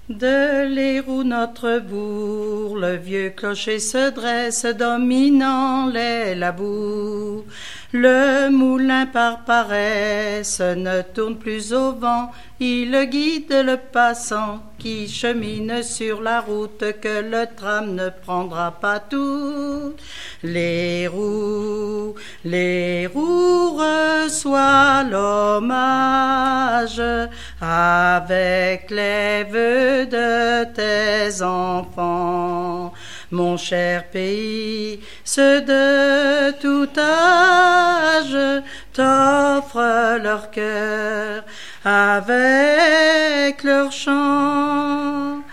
De l'Héroux notre bourg, le vieux clocher se dresse, dominant les labours. Le moulin par paresse ne tourne plus au vent, il guide le passant qui chemine sur la route que le tram ne prendra pas toute. Les roues reçoit l'hommage avec les vœux de tes enfants. Mon cher pays, ceux de tout âge t'offrent leur cœur avec leur chant.